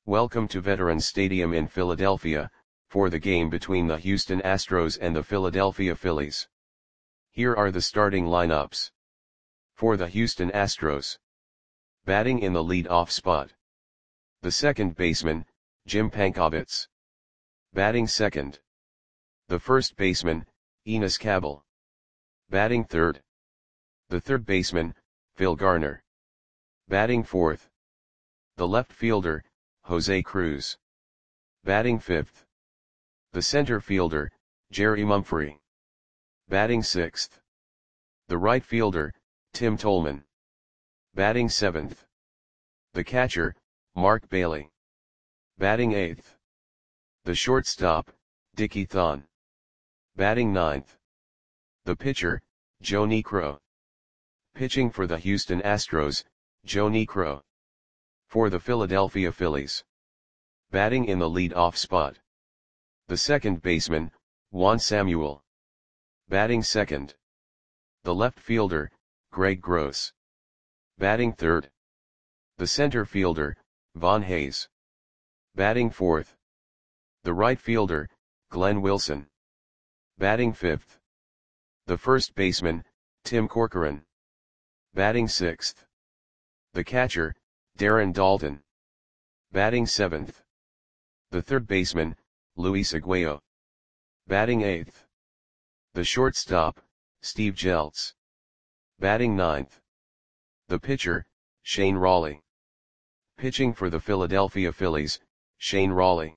Welcome to Veterans Stadium in Philadelphia, for the game between the Houston Astros and the Philadelphia Phillies. Here are the starting lineups. For the Houston Astros. Batting in the lead-off spot. The second baseman, Jim Pankovits. Batting second. The first baseman, Enos Cabell. Batting third. The third baseman, Phil Garner. Batting fourth. The left fielder, Jose Cruz. Batting fifth. The center fielder, Jerry Mumphrey. Batting sixth. The right fielder, Tim Tolman. Batting seventh. The catcher, Mark Bailey. Batting eighth. The shortstop, Dickie Thon. Batting ninth. The pitcher, Joe Niekro. Pitching for the Houston Astros, Joe Niekro. For the Philadelphia Phillies. Batting in the lead-off spot. The second baseman, Juan Samuel. Batting second. The left fielder, Greg Gross. Batting third. The center fielder, Von Hayes. Batting fourth. The right fielder, Glenn Wilson. Batting fifth. The first baseman, Tim Corcoran. Batting sixth. The catcher, Darren Daulton. Batting seventh. The third baseman, Luis Aguayo. Batting eighth. The shortstop, Steve Jeltz. Batting ninth. The pitcher, Shane Rawley. Pitching for the Philadelphia Phillies, Shane Rawley.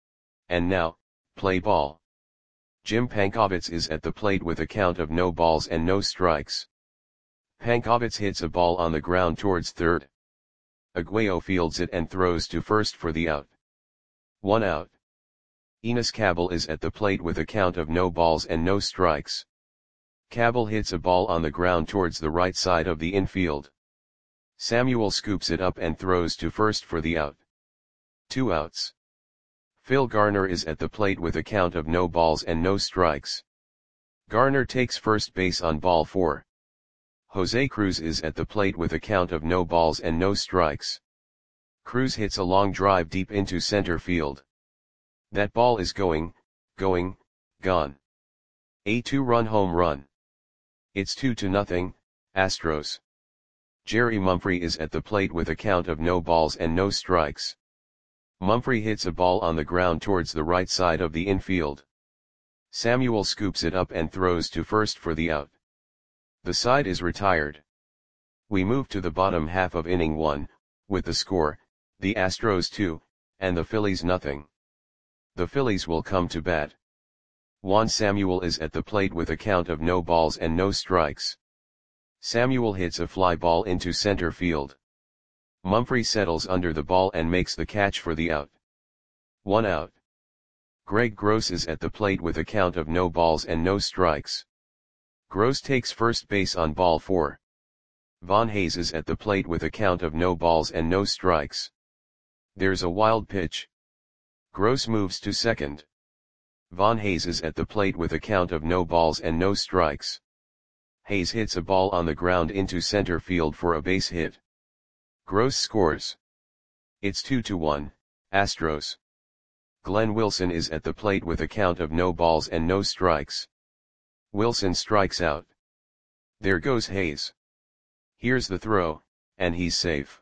And now, play ball. Jim Pankovits is at the plate with a count of no balls and no strikes. Pankovits hits a ball on the ground towards third. Aguayo fields it and throws to first for the out. 1 out. Enos Cabell is at the plate with a count of no balls and no strikes. Cabell hits a ball on the ground towards the right side of the infield. Samuel scoops it up and throws to first for the out. 2 outs. Phil Garner is at the plate with a count of no balls and no strikes. Garner takes first base on ball 4. Jose Cruz is at the plate with a count of no balls and no strikes. Cruz hits a long drive deep into center field. That ball is gone. A 2-run home run. It's 2-0, Astros. Jerry Mumphrey is at the plate with a count of no balls and no strikes. Mumphrey hits a ball on the ground towards the right side of the infield. Samuel scoops it up and throws to first for the out. The side is retired. We move to the bottom half of inning 1, with the score, the Astros 2, and the Phillies nothing. The Phillies will come to bat. Juan Samuel is at the plate with a count of no balls and no strikes. Samuel hits a fly ball into center field. Mumphrey settles under the ball and makes the catch for the out. 1 out. Greg Gross is at the plate with a count of no balls and no strikes. Gross takes first base on ball 4. Von Hayes is at the plate with a count of no balls and no strikes. There's a wild pitch. Gross moves to second. Von Hayes is at the plate with a count of no balls and no strikes. Hayes hits a ball on the ground into center field for a base hit. Gross scores. It's 2-1, Astros. Glenn Wilson is at the plate with a count of no balls and no strikes. Wilson strikes out. There goes Hayes. Here's the throw, and he's safe.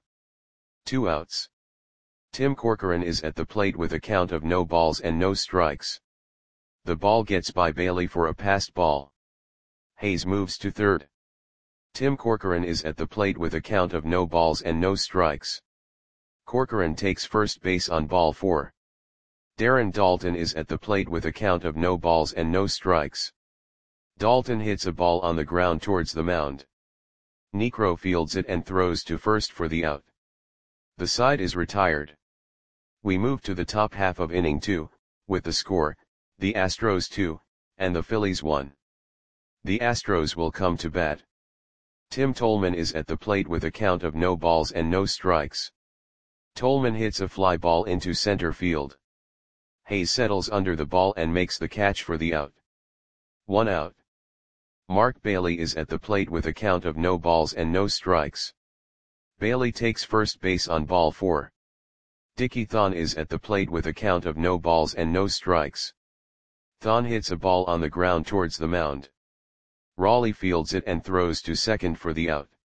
2 outs. Tim Corcoran is at the plate with a count of no balls and no strikes. The ball gets by Bailey for a passed ball. Hayes moves to third. Tim Corcoran is at the plate with a count of no balls and no strikes. Corcoran takes first base on ball 4. Darren Daulton is at the plate with a count of no balls and no strikes. Daulton hits a ball on the ground towards the mound. Niekro fields it and throws to first for the out. The side is retired. We move to the top half of inning 2, with the score, the Astros 2, and the Phillies 1. The Astros will come to bat. Tim Tolman is at the plate with a count of no balls and no strikes. Tolman hits a fly ball into center field. Hayes settles under the ball and makes the catch for the out. 1 out. Mark Bailey is at the plate with a count of no balls and no strikes. Bailey takes first base on ball 4. Dickie Thon is at the plate with a count of no balls and no strikes. Thon hits a ball on the ground towards the mound. Raleigh fields it and throws to second for the out.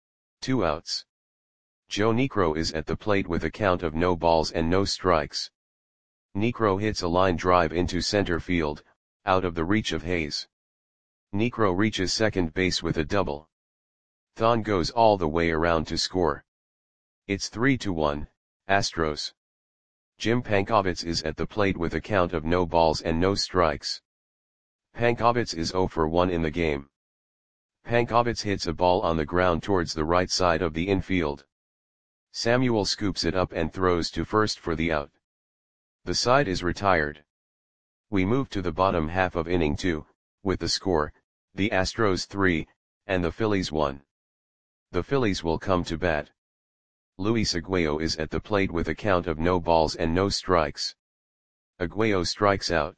2 outs. Joe Niekro is at the plate with a count of no balls and no strikes. Niekro hits a line drive into center field, out of the reach of Hayes. Niekro reaches second base with a double. Thon goes all the way around to score. It's 3-1, Astros. Jim Pankovitz is at the plate with a count of no balls and no strikes. Pankovitz is 0 for 1 in the game. Pankovitz hits a ball on the ground towards the right side of the infield. Samuel scoops it up and throws to first for the out. The side is retired. We move to the bottom half of inning 2, with the score, the Astros 3, and the Phillies 1. The Phillies will come to bat. Luis Aguayo is at the plate with a count of no balls and no strikes. Aguayo strikes out.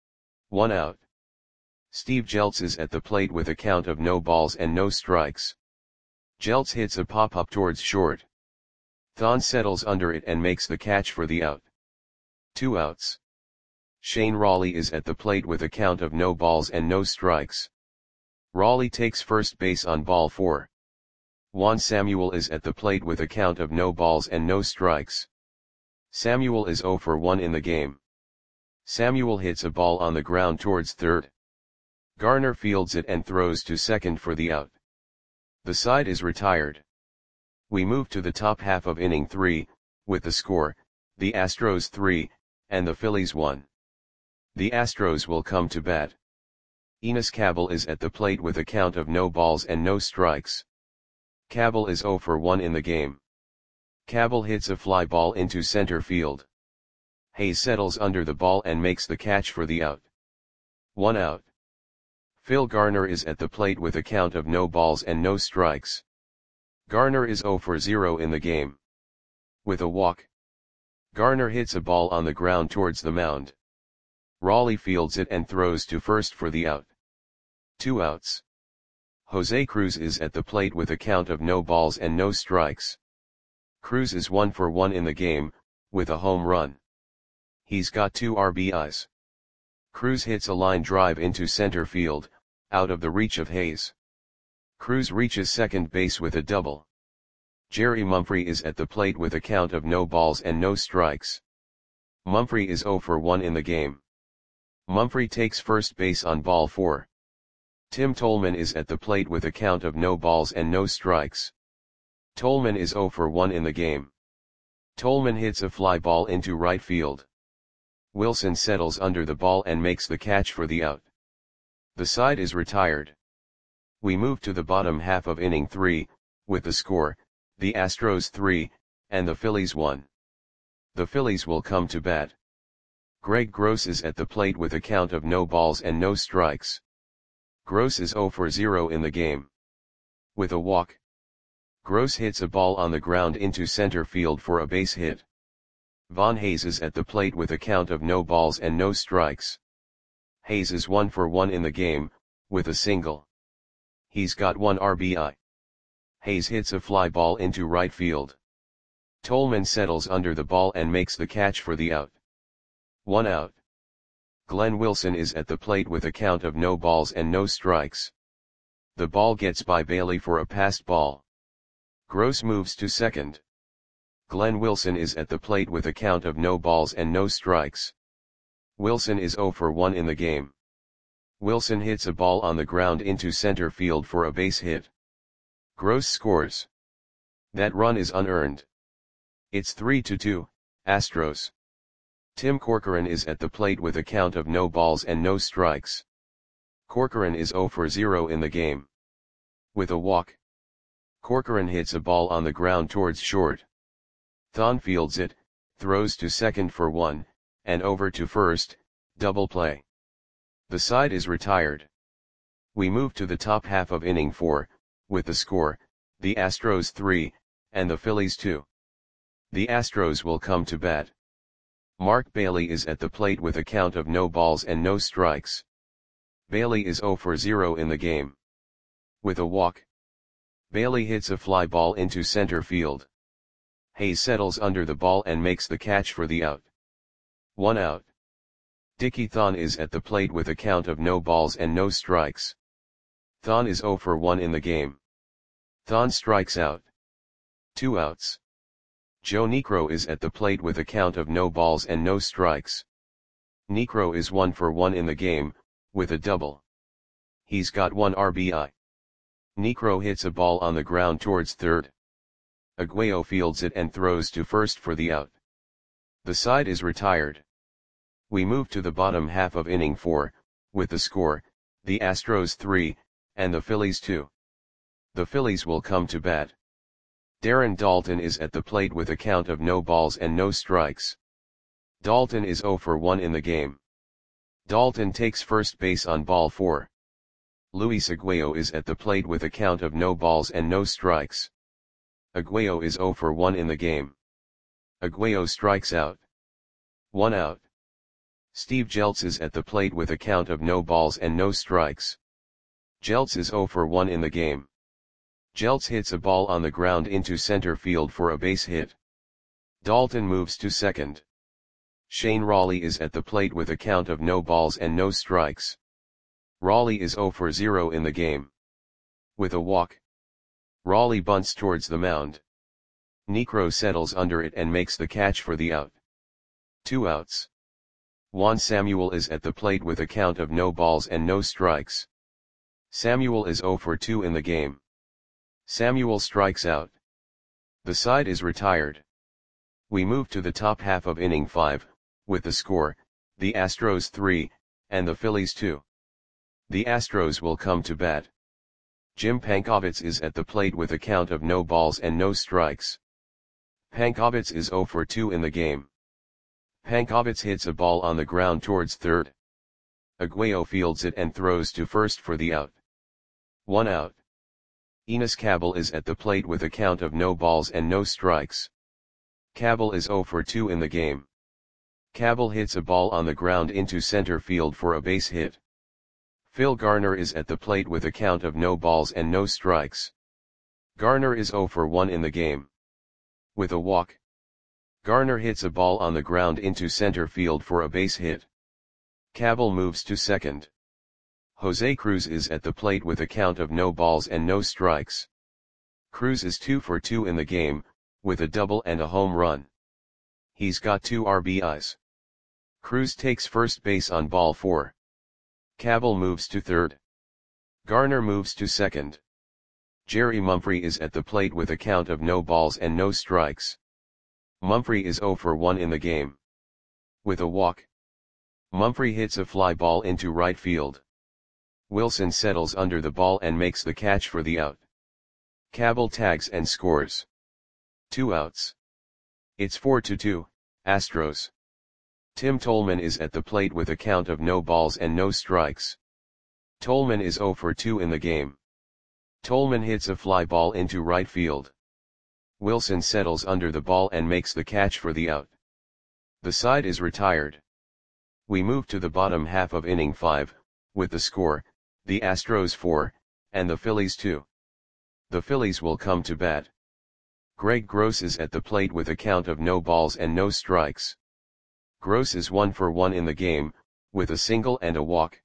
1 out. Steve Jeltz is at the plate with a count of no balls and no strikes. Jeltz hits a pop-up towards short. Thon settles under it and makes the catch for the out. 2 outs. Shane Raleigh is at the plate with a count of no balls and no strikes. Raleigh takes first base on ball 4. Juan Samuel is at the plate with a count of no balls and no strikes. Samuel is 0 for 1 in the game. Samuel hits a ball on the ground towards third. Garner fields it and throws to second for the out. The side is retired. We move to the top half of inning 3, with the score, the Astros 3, and the Phillies 1. The Astros will come to bat. Enos Cabell is at the plate with a count of no balls and no strikes. Cabell is 0 for 1 in the game. Cabell hits a fly ball into center field. Hayes settles under the ball and makes the catch for the out. 1 out. Phil Garner is at the plate with a count of no balls and no strikes. Garner is 0 for 0 in the game. With a walk. Garner hits a ball on the ground towards the mound. Raleigh fields it and throws to first for the out. 2 outs. Jose Cruz is at the plate with a count of no balls and no strikes. Cruz is 1 for 1 in the game, with a home run. He's got 2 RBIs. Cruz hits a line drive into center field, out of the reach of Hayes. Cruz reaches second base with a double. Jerry Mumphrey is at the plate with a count of no balls and no strikes. Mumphrey is 0 for 1 in the game. Mumphrey takes first base on ball 4. Tim Tolman is at the plate with a count of no balls and no strikes. Tolman is 0 for 1 in the game. Tolman hits a fly ball into right field. Wilson settles under the ball and makes the catch for the out. The side is retired. We move to the bottom half of inning 3, with the score, the Astros 3, and the Phillies 1. The Phillies will come to bat. Greg Gross is at the plate with a count of no balls and no strikes. Gross is 0 for 0 in the game. With a walk. Gross hits a ball on the ground into center field for a base hit. Von Hayes is at the plate with a count of no balls and no strikes. Hayes is 1 for 1 in the game, with a single. He's got 1 RBI. Hayes hits a fly ball into right field. Tolman settles under the ball and makes the catch for the out. 1 out. Glenn Wilson is at the plate with a count of no balls and no strikes. The ball gets by Bailey for a passed ball. Gross moves to second. Glenn Wilson is at the plate with a count of no balls and no strikes. Wilson is 0 for 1 in the game. Wilson hits a ball on the ground into center field for a base hit. Gross scores. That run is unearned. It's 3-2, Astros. Tim Corcoran is at the plate with a count of no balls and no strikes. Corcoran is 0 for 0 in the game. With a walk. Corcoran hits a ball on the ground towards short. Thon fields it, throws to second for 1, and over to first, double play. The side is retired. We move to the top half of inning 4, with the score, the Astros 3, and the Phillies 2. The Astros will come to bat. Mark Bailey is at the plate with a count of no balls and no strikes. Bailey is 0 for 0 in the game. With a walk. Bailey hits a fly ball into center field. Hayes settles under the ball and makes the catch for the out. 1 out. Dickie Thon is at the plate with a count of no balls and no strikes. Thon is 0 for 1 in the game. Thon strikes out. 2 outs. Joe Niekro is at the plate with a count of no balls and no strikes. Niekro is 1 for 1 in the game, with a double. He's got 1 RBI. Niekro hits a ball on the ground towards third. Aguayo fields it and throws to first for the out. The side is retired. We move to the bottom half of inning 4, with the score, the Astros 3, and the Phillies 2. The Phillies will come to bat. Darren Daulton is at the plate with a count of no balls and no strikes. Daulton is 0 for 1 in the game. Daulton takes first base on ball 4. Luis Aguayo is at the plate with a count of no balls and no strikes. Aguayo is 0 for 1 in the game. Aguayo strikes out. 1 out. Steve Jeltz is at the plate with a count of no balls and no strikes. Jeltz is 0 for 1 in the game. Jeltz hits a ball on the ground into center field for a base hit. Daulton moves to second. Shane Rawley is at the plate with a count of no balls and no strikes. Rawley is 0 for 0 in the game. With a walk. Rawley bunts towards the mound. Niekro settles under it and makes the catch for the out. 2 outs. Juan Samuel is at the plate with a count of no balls and no strikes. Samuel is 0 for 2 in the game. Samuel strikes out. The side is retired. We move to the top half of inning 5, with the score, the Astros 3, and the Phillies 2. The Astros will come to bat. Jim Pankovitz is at the plate with a count of no balls and no strikes. Pankovitz is 0 for 2 in the game. Pankovitz hits a ball on the ground towards third. Aguayo fields it and throws to first for the out. 1 out. Enos Cabell is at the plate with a count of no balls and no strikes. Cabell is 0 for 2 in the game. Cabell hits a ball on the ground into center field for a base hit. Phil Garner is at the plate with a count of no balls and no strikes. Garner is 0 for 1 in the game. With a walk. Garner hits a ball on the ground into center field for a base hit. Cabell moves to second. Jose Cruz is at the plate with a count of no balls and no strikes. Cruz is 2 for 2 in the game, with a double and a home run. He's got 2 RBIs. Cruz takes first base on ball 4. Cabell moves to third. Garner moves to second. Jerry Mumphrey is at the plate with a count of no balls and no strikes. Mumphrey is 0 for 1 in the game. With a walk. Mumphrey hits a fly ball into right field. Wilson settles under the ball and makes the catch for the out. Cabell tags and scores. 2 outs. It's 4-2, Astros. Tim Tolman is at the plate with a count of no balls and no strikes. Tolman is 0 for 2 in the game. Tolman hits a fly ball into right field. Wilson settles under the ball and makes the catch for the out. The side is retired. We move to the bottom half of inning 5, with the score, the Astros 4, and the Phillies 2. The Phillies will come to bat. Greg Gross is at the plate with a count of no balls and no strikes. Gross is 1 for 1 in the game, with a single and a walk.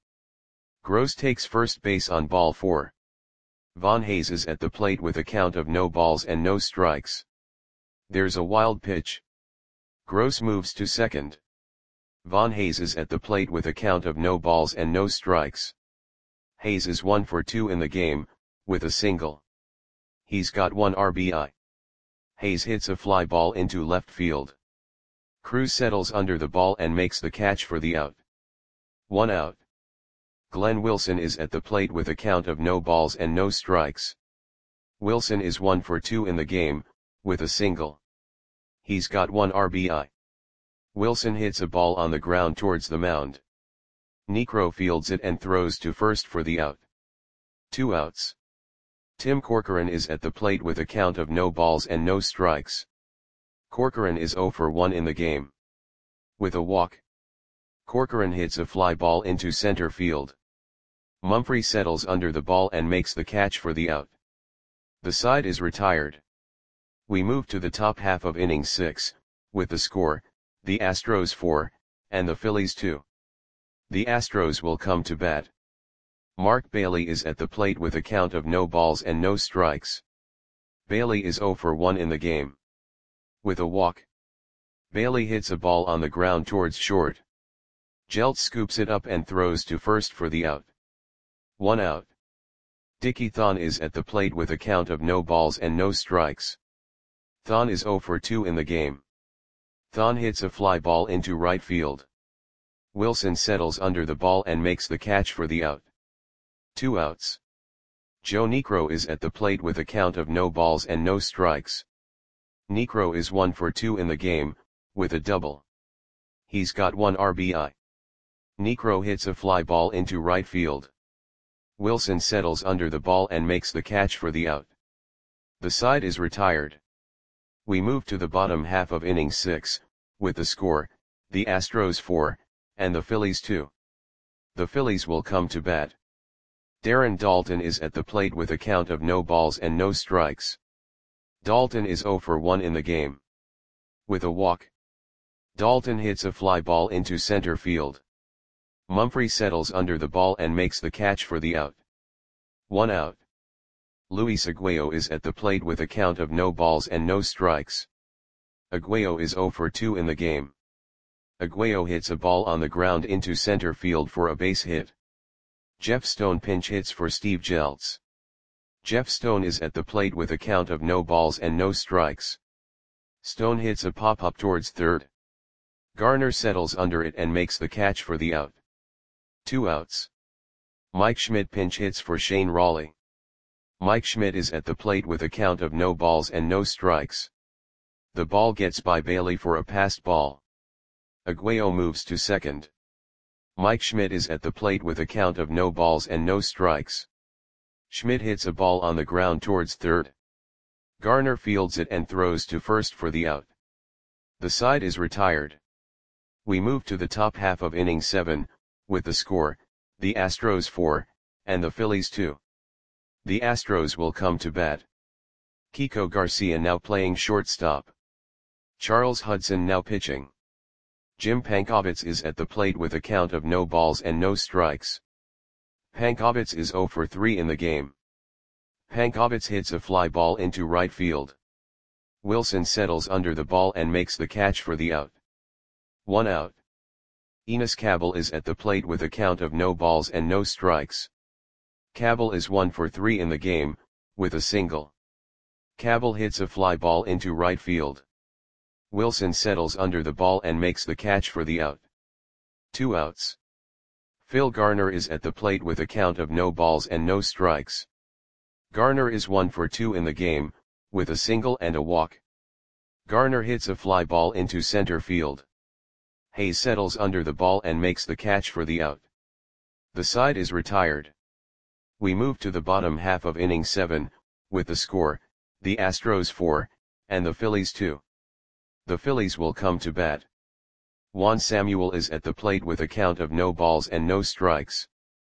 Gross takes first base on ball 4. Von Hayes is at the plate with a count of no balls and no strikes. There's a wild pitch. Gross moves to second. Von Hayes is at the plate with a count of no balls and no strikes. Hayes is 1 for 2 in the game, with a single. He's got 1 RBI. Hayes hits a fly ball into left field. Cruz settles under the ball and makes the catch for the out. 1 out. Glenn Wilson is at the plate with a count of no balls and no strikes. Wilson is 1 for 2 in the game, with a single. He's got 1 RBI. Wilson hits a ball on the ground towards the mound. Niekro fields it and throws to first for the out. 2 outs. Tim Corcoran is at the plate with a count of no balls and no strikes. Corcoran is 0 for 1 in the game. With a walk. Corcoran hits a fly ball into center field. Mumphrey settles under the ball and makes the catch for the out. The side is retired. We move to the top half of inning 6, with the score, the Astros 4, and the Phillies 2. The Astros will come to bat. Mark Bailey is at the plate with a count of no balls and no strikes. Bailey is 0 for 1 in the game. With a walk, Bailey hits a ball on the ground towards short. Jeltz scoops it up and throws to first for the out. 1 out. Dickie Thon is at the plate with a count of no balls and no strikes. Thon is 0 for 2 in the game. Thon hits a fly ball into right field. Wilson settles under the ball and makes the catch for the out. 2 outs. Joe Niekro is at the plate with a count of no balls and no strikes. Niekro is 1 for 2 in the game, with a double. He's got 1 RBI. Niekro hits a fly ball into right field. Wilson settles under the ball and makes the catch for the out. The side is retired. We move to the bottom half of inning 6, with the score, the Astros 4, and the Phillies 2. The Phillies will come to bat. Darren Daulton is at the plate with a count of no balls and no strikes. Daulton is 0 for 1 in the game. With a walk, Daulton hits a fly ball into center field. Mumphrey settles under the ball and makes the catch for the out. 1 out. Luis Aguayo is at the plate with a count of no balls and no strikes. Aguayo is 0 for 2 in the game. Aguayo hits a ball on the ground into center field for a base hit. Jeff Stone pinch hits for Steve Jeltz. Jeff Stone is at the plate with a count of no balls and no strikes. Stone hits a pop-up towards third. Garner settles under it and makes the catch for the out. 2 outs. Mike Schmidt pinch hits for Shane Raleigh. Mike Schmidt is at the plate with a count of no balls and no strikes. The ball gets by Bailey for a passed ball. Aguayo moves to second. Mike Schmidt is at the plate with a count of no balls and no strikes. Schmidt hits a ball on the ground towards third. Garner fields it and throws to first for the out. The side is retired. We move to the top half of inning 7, with the score, the Astros 4, and the Phillies 2. The Astros will come to bat. Kiko Garcia now playing shortstop. Charles Hudson now pitching. Jim Pankowitz is at the plate with a count of no balls and no strikes. Pankowitz is 0 for 3 in the game. Pankowitz hits a fly ball into right field. Wilson settles under the ball and makes the catch for the out. 1 out. Enos Cabell is at the plate with a count of no balls and no strikes. Cabell is 1 for 3 in the game, with a single. Cabell hits a fly ball into right field. Wilson settles under the ball and makes the catch for the out. 2 outs. Phil Garner is at the plate with a count of no balls and no strikes. Garner is 1 for 2 in the game, with a single and a walk. Garner hits a fly ball into center field. Hayes settles under the ball and makes the catch for the out. The side is retired. We move to the bottom half of inning 7, with the score, the Astros 4, and the Phillies 2. The Phillies will come to bat. Juan Samuel is at the plate with a count of no balls and no strikes.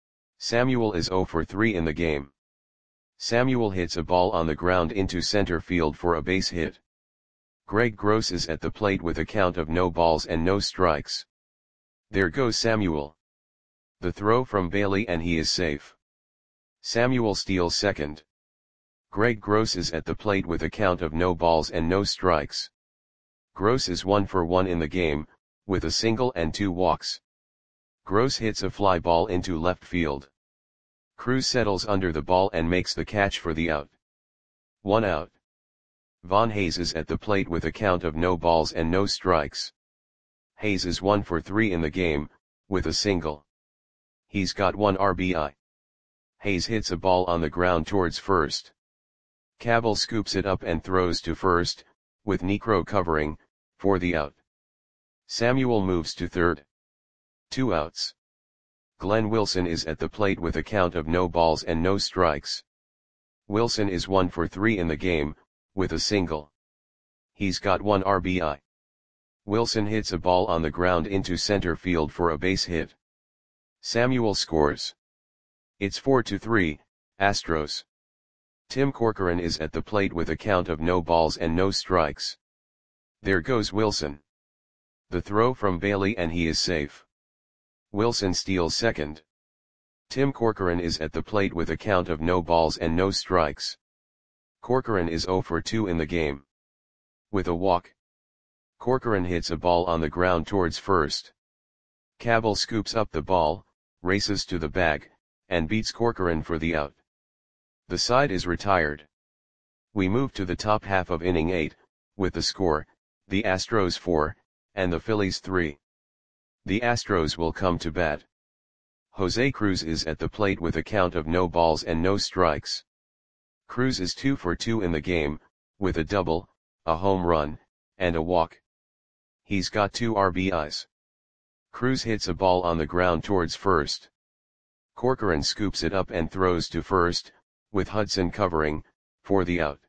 Samuel is 0 for 3 in the game. Samuel hits a ball on the ground into center field for a base hit. Greg Gross is at the plate with a count of no balls and no strikes. There goes Samuel. The throw from Bailey and he is safe. Samuel steals second. Greg Gross is at the plate with a count of no balls and no strikes. Gross is 1 for 1 in the game, with a single and 2 walks. Gross hits a fly ball into left field. Cruz settles under the ball and makes the catch for the out. 1 out. Von Hayes is at the plate with a count of no balls and no strikes. Hayes is 1 for 3 in the game, with a single. He's got 1 RBI. Hayes hits a ball on the ground towards first. Cabell scoops it up and throws to first, with Niekro covering, for the out. Samuel moves to third. 2 outs. Glenn Wilson is at the plate with a count of no balls and no strikes. Wilson is 1 for 3 in the game, with a single. He's got 1 RBI. Wilson hits a ball on the ground into center field for a base hit. Samuel scores. It's 4-3, Astros. Tim Corcoran is at the plate with a count of no balls and no strikes. There goes Wilson. The throw from Bailey and he is safe. Wilson steals second. Tim Corcoran is at the plate with a count of no balls and no strikes. Corcoran is 0 for 2 in the game. With a walk, Corcoran hits a ball on the ground towards first. Cabell scoops up the ball, races to the bag, and beats Corcoran for the out. The side is retired. We move to the top half of inning 8, with the score, the Astros 4, and the Phillies 3. The Astros will come to bat. Jose Cruz is at the plate with a count of no balls and no strikes. Cruz is 2 for 2 in the game, with a double, a home run, and a walk. He's got 2 RBIs. Cruz hits a ball on the ground towards first. Corcoran scoops it up and throws to first, with Hudson covering, for the out.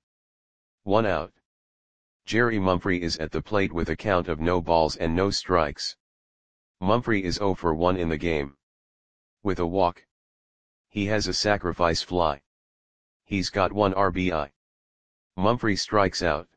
1 out. Jerry Mumphrey is at the plate with a count of no balls and no strikes. Mumphrey is 0 for 1 in the game. With a walk. He has a sacrifice fly. He's got 1 RBI. Mumphrey strikes out.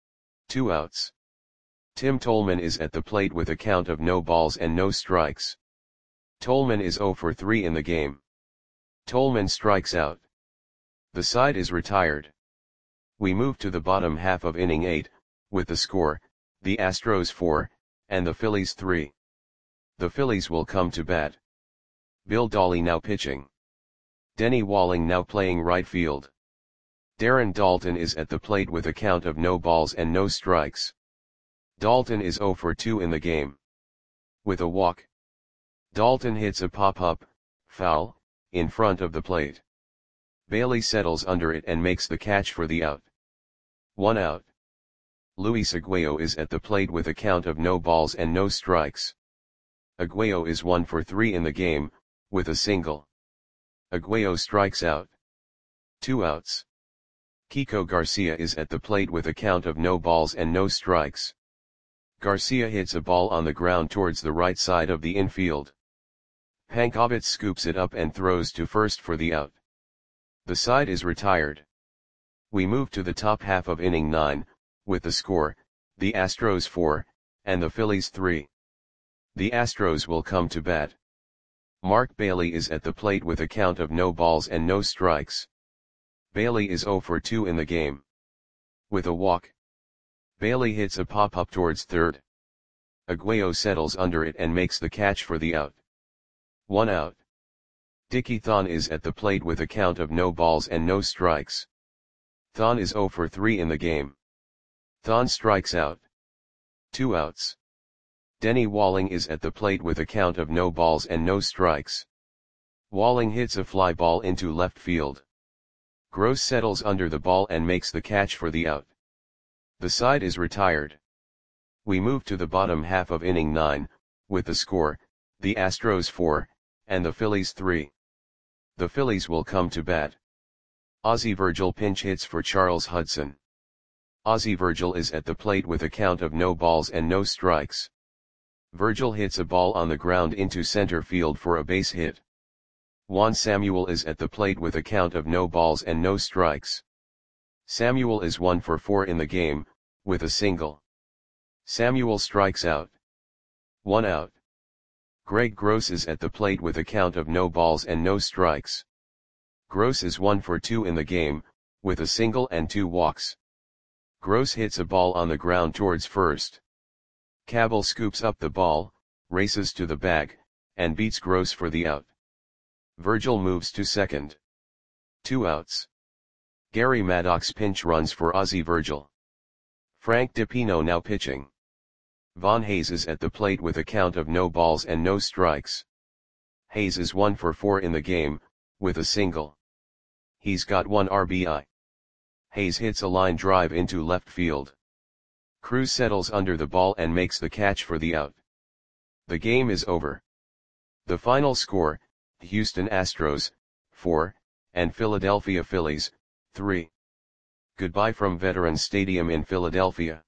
2 outs. Tim Tolman is at the plate with a count of no balls and no strikes. Tolman is 0 for 3 in the game. Tolman strikes out. The side is retired. We move to the bottom half of inning 8, with the score, the Astros 4, and the Phillies 3. The Phillies will come to bat. Bill Dawley now pitching. Denny Walling now playing right field. Darren Daulton is at the plate with a count of no balls and no strikes. Daulton is 0 for 2 in the game. With a walk. Daulton hits a pop-up, foul, in front of the plate. Bailey settles under it and makes the catch for the out. 1 out. Luis Aguayo is at the plate with a count of no balls and no strikes. Aguayo is 1 for 3 in the game, with a single. Aguayo strikes out. 2 outs. Kiko Garcia is at the plate with a count of no balls and no strikes. Garcia hits a ball on the ground towards the right side of the infield. Pankowitz scoops it up and throws to first for the out. The side is retired. We move to the top half of inning 9, with the score, the Astros 4, and the Phillies 3. The Astros will come to bat. Mark Bailey is at the plate with a count of no balls and no strikes. Bailey is 0 for 2 in the game. With a walk. Bailey hits a pop-up towards third. Aguayo settles under it and makes the catch for the out. 1 out. Dickie Thon is at the plate with a count of no balls and no strikes. Thon is 0 for 3 in the game. Thon strikes out. 2 outs. Denny Walling is at the plate with a count of no balls and no strikes. Walling hits a fly ball into left field. Gross settles under the ball and makes the catch for the out. The side is retired. We move to the bottom half of inning 9, with the score, the Astros 4, and the Phillies 3. The Phillies will come to bat. Ozzie Virgil pinch hits for Charles Hudson. Ozzie Virgil is at the plate with a count of no balls and no strikes. Virgil hits a ball on the ground into center field for a base hit. Juan Samuel is at the plate with a count of no balls and no strikes. Samuel is 1 for 4 in the game, with a single. Samuel strikes out. 1 out. Greg Gross is at the plate with a count of no balls and no strikes. Gross is 1 for 2 in the game, with a single and 2 walks. Gross hits a ball on the ground towards first. Cabell scoops up the ball, races to the bag, and beats Gross for the out. Virgil moves to second. 2 outs. Gary Maddox pinch runs for Ozzie Virgil. Frank DiPino now pitching. Von Hayes is at the plate with a count of no balls and no strikes. Hayes is 1 for 4 in the game, with a single. He's got 1 RBI. Hayes hits a line drive into left field. Cruz settles under the ball and makes the catch for the out. The game is over. The final score, Houston Astros, 4, and Philadelphia Phillies, 3. Goodbye from Veterans Stadium in Philadelphia.